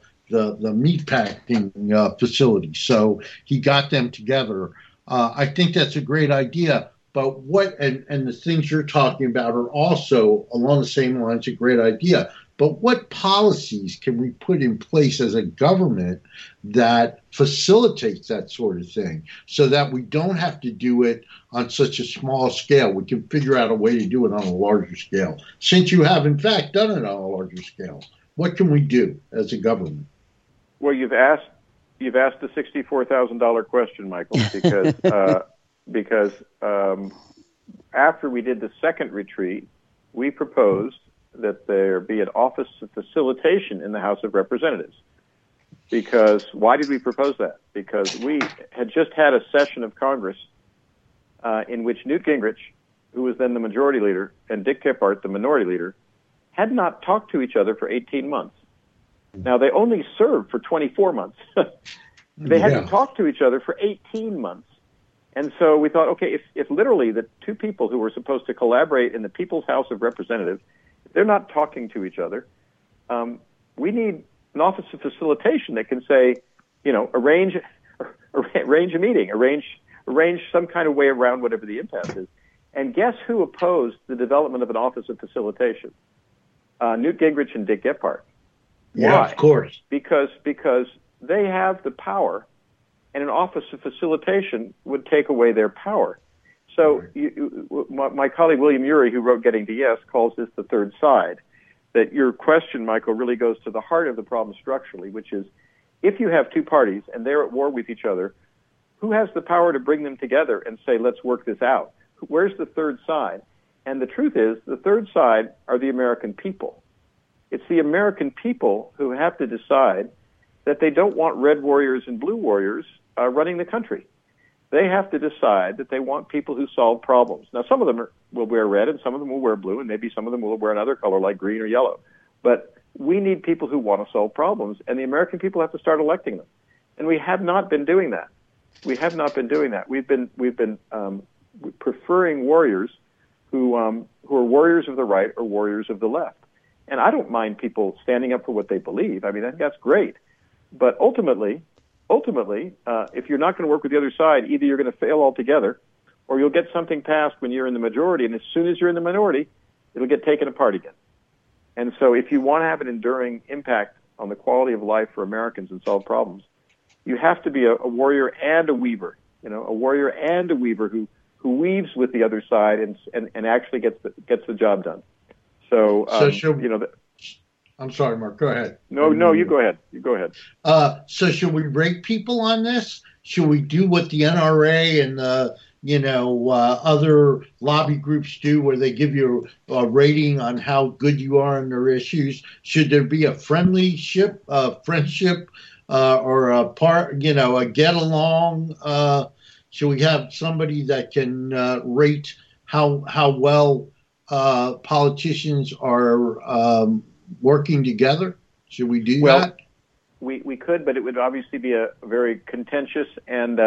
meatpacking facility. So he got them together. I think that's a great idea. But and the things you're talking about are also along the same lines, a great idea. But what policies can we put in place as a government that facilitates that sort of thing so that we don't have to do it on such a small scale? We can figure out a way to do it on a larger scale. Since you have, in fact, done it on a larger scale, what can we do as a government? Well, you've asked the $64,000 question, Michael, because after we did the second retreat, we proposed that there be an office of facilitation in the House of Representatives. Because why did we propose that? Because we had just had a session of Congress in which Newt Gingrich, who was then the majority leader, and Dick Gephardt, the minority leader, had not talked to each other for 18 months. Now, they only served for 24 months. They hadn't talked to each other for 18 months. And so we thought, okay, if literally the two people who were supposed to collaborate in the People's House of Representatives, they're not talking to each other, we need an office of facilitation that can say, arrange a meeting, arrange some kind of way around whatever the impasse is. And guess who opposed the development of an office of facilitation? Newt Gingrich and Dick Gephardt. Yeah, Why? Of course. Because they have the power, and an office of facilitation would take away their power. So my colleague William Ury, who wrote Getting to Yes, calls this the third side. That your question, Michael, really goes to the heart of the problem structurally, which is if you have two parties and they're at war with each other, who has the power to bring them together and say, let's work this out? Where's the third side? And the truth is, the third side are the American people. It's the American people who have to decide that they don't want red warriors and blue warriors running the country. They have to decide that they want people who solve problems. Now, some of them will wear red and some of them will wear blue, and maybe some of them will wear another color like green or yellow. But we need people who want to solve problems, and the American people have to start electing them. And we have not been doing that. We've been preferring warriors who are warriors of the right or warriors of the left. And I don't mind people standing up for what they believe. I mean, that's great. But ultimately, if you're not going to work with the other side, either you're going to fail altogether or you'll get something passed when you're in the majority. And as soon as you're in the minority, it'll get taken apart again. And so if you want to have an enduring impact on the quality of life for Americans and solve problems, you have to be a warrior and a weaver, a warrior and a weaver who weaves with the other side and actually gets the job done. So, I'm sorry, Mark, go ahead. No, you go ahead. You go ahead. So should we rate people on this? Should we do what the NRA and other lobby groups do, where they give you a rating on how good you are on their issues? Should there be a friendship, or a get along? Should we have somebody that can rate how well politicians are working together? Should we do that? We could, but it would obviously be a very contentious and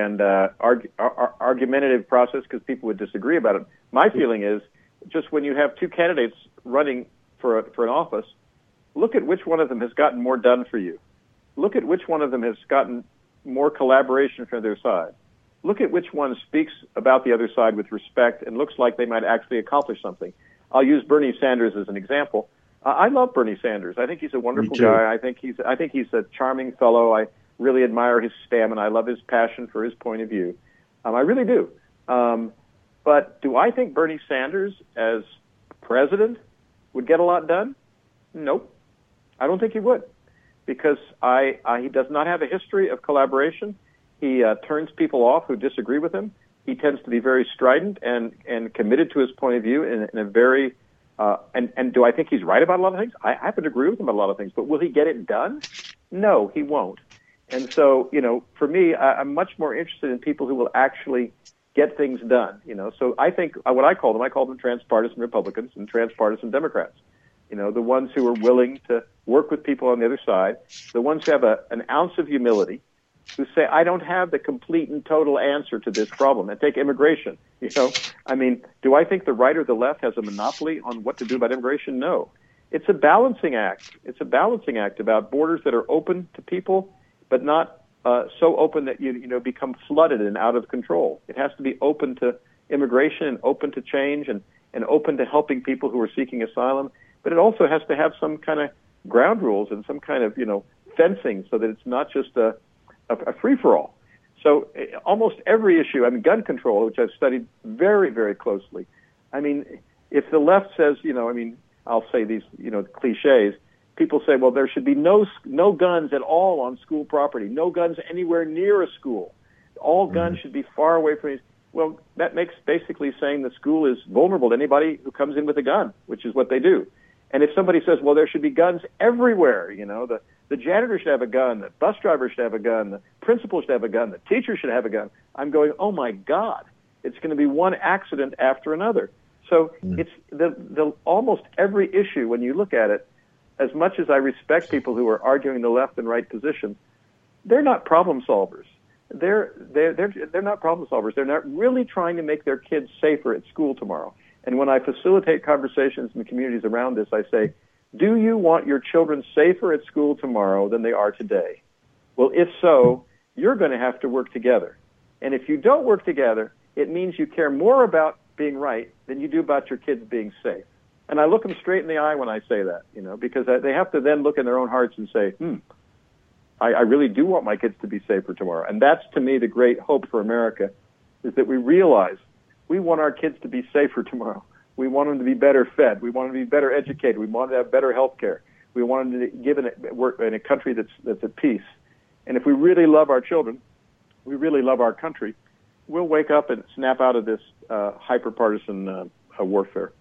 argumentative process because people would disagree about it. My feeling is, just when you have two candidates running for an office, look at which one of them has gotten more done for you. Look at which one of them has gotten more collaboration from their side. Look at which one speaks about the other side with respect and looks like they might actually accomplish something. I'll use Bernie Sanders as an example. I love Bernie Sanders. I think he's a wonderful guy. I think he's a charming fellow. I really admire his stamina. I love his passion for his point of view. I really do. But do I think Bernie Sanders as president would get a lot done? Nope. I don't think he would, because he does not have a history of collaboration. He turns people off who disagree with him. He tends to be very strident and committed to his point of view in a very and do I think he's right about a lot of things? I happen to agree with him about a lot of things, but will he get it done? No, he won't. And so, for me, I'm much more interested in people who will actually get things done. So I think what I call them transpartisan Republicans and transpartisan Democrats. The ones who are willing to work with people on the other side, the ones who have an ounce of humility, who say, I don't have the complete and total answer to this problem. And take immigration. Do I think the right or the left has a monopoly on what to do about immigration? No. It's a balancing act. It's a balancing act about borders that are open to people, but not so open that you become flooded and out of control. It has to be open to immigration and open to change and open to helping people who are seeking asylum. But it also has to have some kind of ground rules and some kind of, fencing so that it's not just a free-for-all. So almost every issue, gun control, which I've studied very, very closely. If the left says, I'll say these, cliches, people say, well, there should be no guns at all on school property, no guns anywhere near a school. All guns should be far away from it. Well, that makes basically saying the school is vulnerable to anybody who comes in with a gun, which is what they do. And if somebody says, well, there should be guns everywhere, the janitor should have a gun, the bus driver should have a gun, the principal should have a gun, the teacher should have a gun. I'm going, oh my God, it's going to be one accident after another. So it's the almost every issue when you look at it. As much as I respect people who are arguing the left and right position, they're not problem solvers. They're not problem solvers. They're not really trying to make their kids safer at school tomorrow. And when I facilitate conversations in the communities around this, I say, do you want your children safer at school tomorrow than they are today? Well, if so, you're going to have to work together. And if you don't work together, it means you care more about being right than you do about your kids being safe. And I look them straight in the eye when I say that, because they have to then look in their own hearts and say, I really do want my kids to be safer tomorrow. And that's, to me, the great hope for America, is that we realize we want our kids to be safer tomorrow. We want them to be better fed. We want them to be better educated. We want them to have better health care. We want them to work in a country that's at peace. And if we really love our children, we really love our country, we'll wake up and snap out of this hyper-partisan warfare.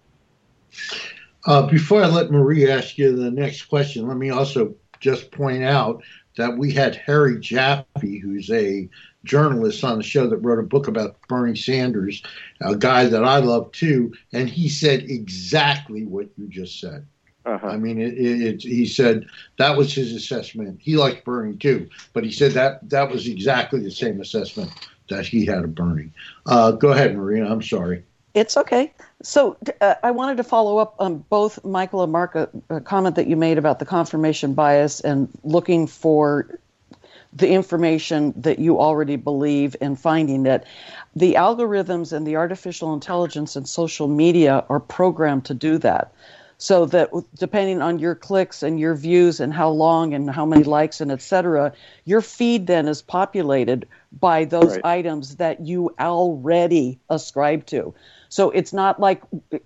Before I let Marie ask you the next question, let me also just point out that we had Harry Jaffe, who's a journalist on the show that wrote a book about Bernie Sanders, a guy that I love too, and he said exactly what you just said. Uh-huh. He said that was his assessment. He liked Bernie too, but he said that was exactly the same assessment that he had of Bernie. Go ahead, Maria. I'm sorry. It's okay. So I wanted to follow up on both Michael and Mark, a comment that you made about the confirmation bias and looking for the information that you already believe and finding that the algorithms and the artificial intelligence and social media are programmed to do that. So that depending on your clicks and your views and how long and how many likes and et cetera, your feed then is populated by those items that you already ascribe to. So it's not like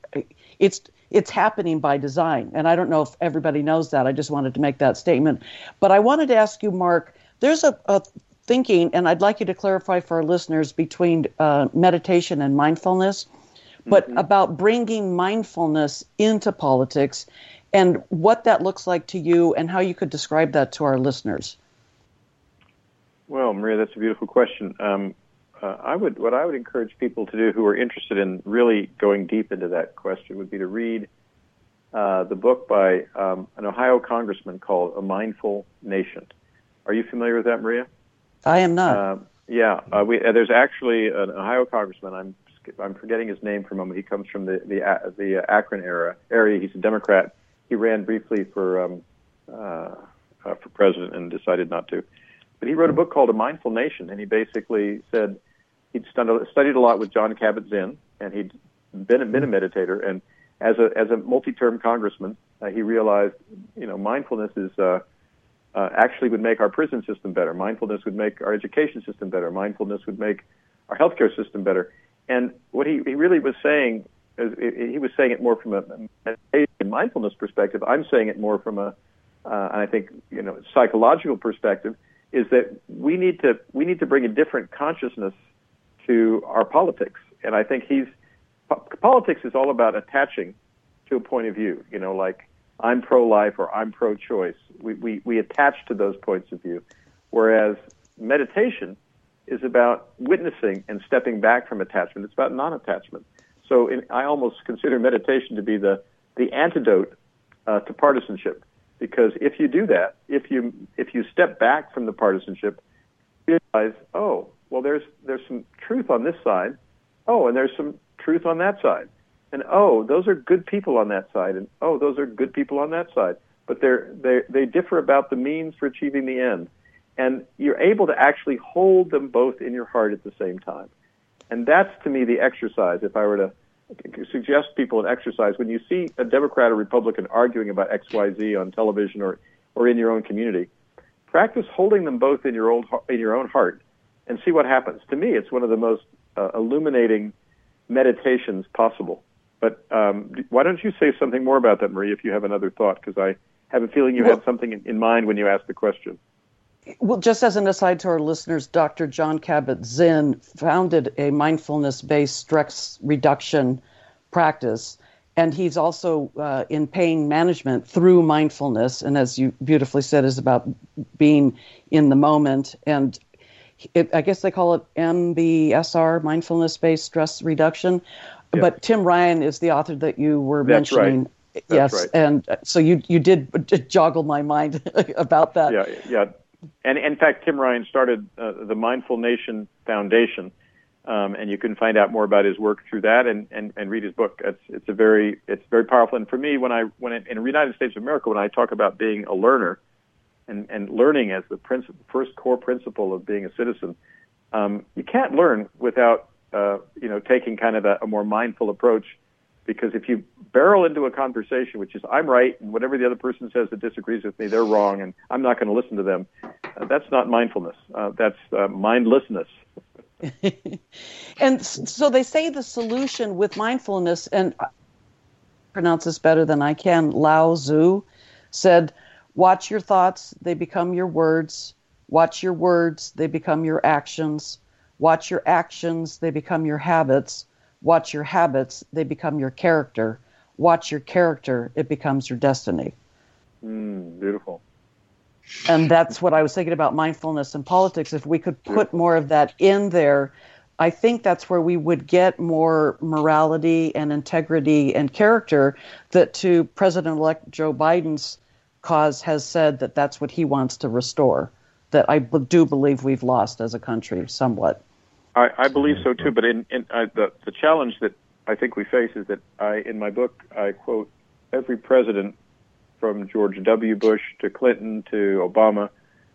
it's happening by design. And I don't know if everybody knows that. I just wanted to make that statement. But I wanted to ask you, Mark, there's a thinking, and I'd like you to clarify for our listeners, between meditation and mindfulness, but about bringing mindfulness into politics and what that looks like to you and how you could describe that to our listeners. Well, Maria, that's a beautiful question. What I would encourage people to do who are interested in really going deep into that question would be to read the book by an Ohio congressman called A Mindful Nation. Are you familiar with that, Maria? I am not. There's actually an Ohio congressman. I'm forgetting his name for a moment. He comes from the Akron area. He's a Democrat. He ran briefly for president and decided not to. But he wrote a book called A Mindful Nation, and he basically said he'd studied a lot with Jon Kabat-Zinn, and he'd been a meditator. And as a multi-term congressman, he realized, mindfulness is actually would make our prison system better. Mindfulness would make our education system better. Mindfulness would make our healthcare system better. And what he really was saying is, he was saying it more from a meditation mindfulness perspective. I'm saying it more from and I think psychological perspective, is that we need to bring a different consciousness to our politics. And I think politics is all about attaching to a point of view. Like I'm pro-life or I'm pro-choice. We attach to those points of view, whereas meditation is about witnessing and stepping back from attachment. It's about non-attachment. So I almost consider meditation to be the antidote to partisanship, because if you do that, if you step back from the partisanship, you realize, oh, well, there's some truth on this side, oh, and there's some truth on that side, and oh, those are good people on that side, and oh, those are good people on that side, but they differ about the means for achieving the end. And you're able to actually hold them both in your heart at the same time. And that's, to me, the exercise. If I were to suggest people an exercise, when you see a Democrat or Republican arguing about XYZ on television or in your own community, practice holding them both in your own heart and see what happens. To me, it's one of the most illuminating meditations possible. But why don't you say something more about that, Marie, if you have another thought, because I have a feeling you had something in mind when you asked the question. Well, just as an aside to our listeners, Dr. Jon Kabat-Zinn founded a mindfulness-based stress reduction practice, and he's also in pain management through mindfulness, and as you beautifully said, is about being in the moment. And I guess they call it MBSR, mindfulness-based stress reduction. Yeah. But Tim Ryan is the author that you were mentioning. Right. Yes, right. And so you did joggle my mind about that. Yeah. And in fact, Tim Ryan started the Mindful Nation Foundation, and you can find out more about his work through that and read his book. It's very powerful. And for me, when in the United States of America, when I talk about being a learner and learning as the first core principle of being a citizen, you can't learn without taking kind of a more mindful approach. Because if you barrel into a conversation, which is I'm right, and whatever the other person says that disagrees with me, they're wrong, and I'm not going to listen to them, that's not mindfulness. That's mindlessness. And so they say the solution with mindfulness, and I pronounce this better than I can, Lao Tzu said, watch your thoughts, they become your words. Watch your words, they become your actions. Watch your actions, they become your habits. Watch your habits, they become your character. Watch your character, it becomes your destiny. Beautiful. And that's what I was thinking about mindfulness and politics. If we could put more of that in there, I think that's where we would get more morality and integrity and character that to President-elect Joe Biden's cause has said that that's what he wants to restore, that I do believe we've lost as a country somewhat. I believe so too, but in the challenge that I think we face is that in my book, I quote every president from George W. Bush to Clinton to Obama,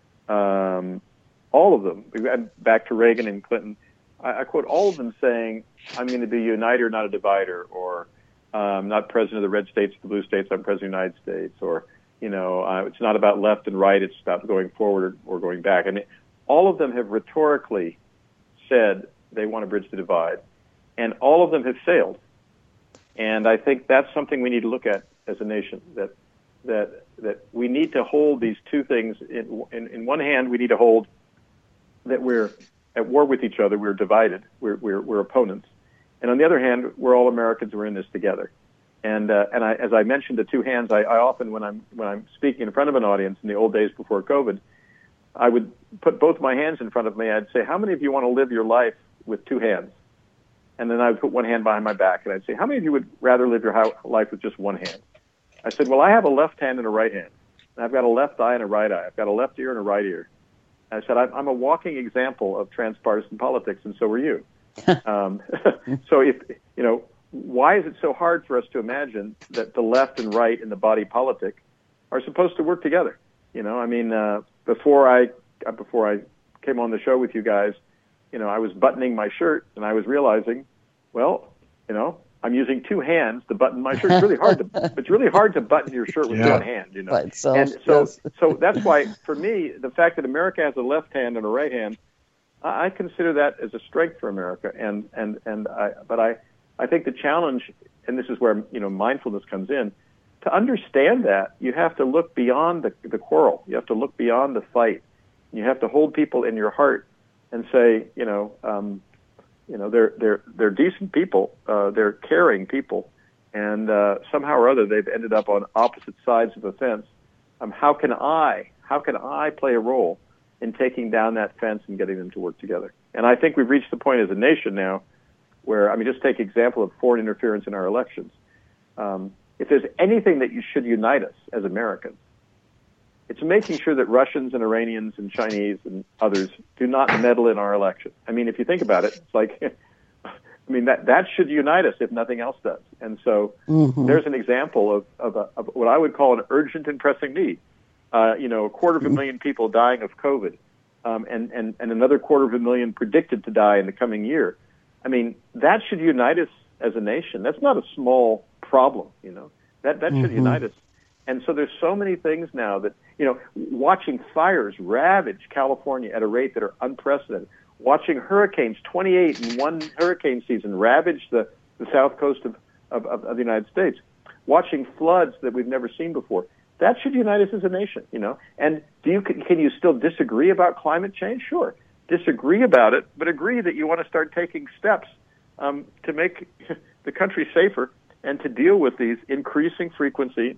all of them, back to Reagan and Clinton. I quote all of them saying, I'm going to be a uniter, not a divider, or I'm not president of the red states or the blue states, I'm president of the United States, or, it's not about left and right, it's about going forward or going back. And all of them have rhetorically said they want to bridge the divide, and all of them have failed. And I think that's something we need to look at as a nation, that we need to hold these two things. In one hand, we need to hold that we're at war with each other, we're divided, we're opponents. And on the other hand, we're all Americans, we're in this together. And as I mentioned, the two hands, I often, when I'm speaking in front of an audience in the old days before COVID, I would put both my hands in front of me. I'd say, how many of you want to live your life with two hands? And then I would put one hand behind my back, and I'd say, how many of you would rather live your life with just one hand? I said, well, I have a left hand and a right hand. And I've got a left eye and a right eye. I've got a left ear and a right ear. And I said, I'm a walking example of transpartisan politics, and so are you. So why is it so hard for us to imagine that the left and right in the body politic are supposed to work together? Before I came on the show with you guys, I was buttoning my shirt and I was realizing, I'm using two hands to button my shirt. It's really hard to button your shirt with one hand, Right, so that's why, for me, the fact that America has a left hand and a right hand, I consider that as a strength for America. But I think the challenge, and this is where mindfulness comes in, to understand that you have to look beyond the quarrel. You have to look beyond the fight. You have to hold people in your heart and say, they're decent people, they're caring people, and somehow or other they've ended up on opposite sides of the fence. How can I play a role in taking down that fence and getting them to work together? And I think we've reached the point as a nation now where, just take example of foreign interference in our elections. If there's anything that should unite us as Americans, it's making sure that Russians and Iranians and Chinese and others do not meddle in our election. If you think about it, it's like, that should unite us if nothing else does. And so there's an example of what I would call an urgent and pressing need. 250,000 people dying of COVID, and another 250,000 predicted to die in the coming year. That should unite us as a nation. That's not a small problem, that should unite us. And so there's so many things now that, watching fires ravage California at a rate that are unprecedented, watching hurricanes, 28 in one hurricane season, ravage the south coast of the United States, watching floods that we've never seen before. That should unite us as a nation, And can you still disagree about climate change? Sure. Disagree about it, but agree that you want to start taking steps to make the country safer and to deal with the increasing frequency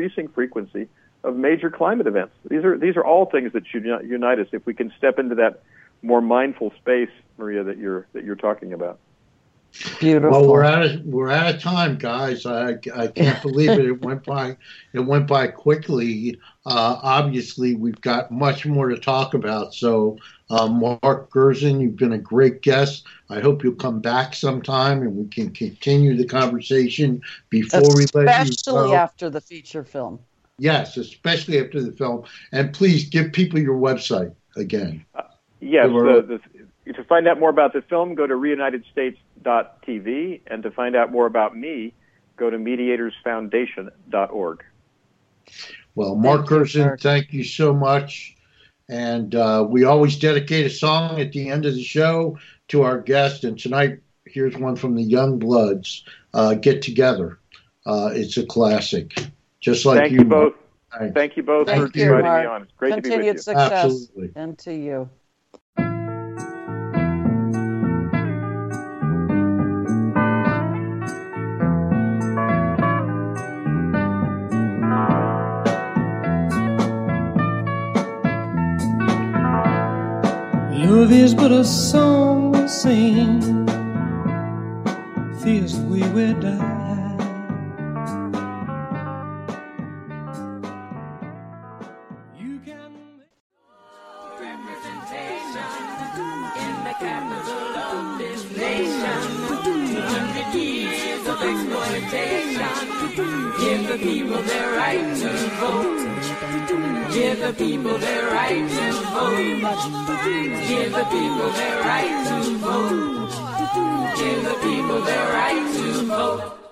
of major climate events. These are all things that should unite us if we can step into that more mindful space, Maria, that you're talking about. Beautiful. Well, we're out of time, guys. I can't believe it. It went by quickly. Obviously, we've got much more to talk about. So, Mark Gerzon, you've been a great guest. I hope you'll come back sometime and we can continue the conversation before we let you go. Especially after the feature film. Yes, especially after the film. And please give people your website again. Yes. To find out more about the film, go to reunitedstates.tv, and to find out more about me, go to mediatorsfoundation.org. Well, Mark Gerzon, thank you so much. And we always dedicate a song at the end of the show to our guest. And tonight, here's one from the Youngbloods, Get Together. It's a classic. Just like Thank you both. Thank you both for inviting me on. It's great Continued to be with you. Success. Absolutely. And to you. Love is but a song we sing, feels the way we die. You can representation in the capital of this nation. 200 years. exploitation. Give the people their right to vote. Give the people their right to vote. Give the people their right to vote. Give the people their right to vote.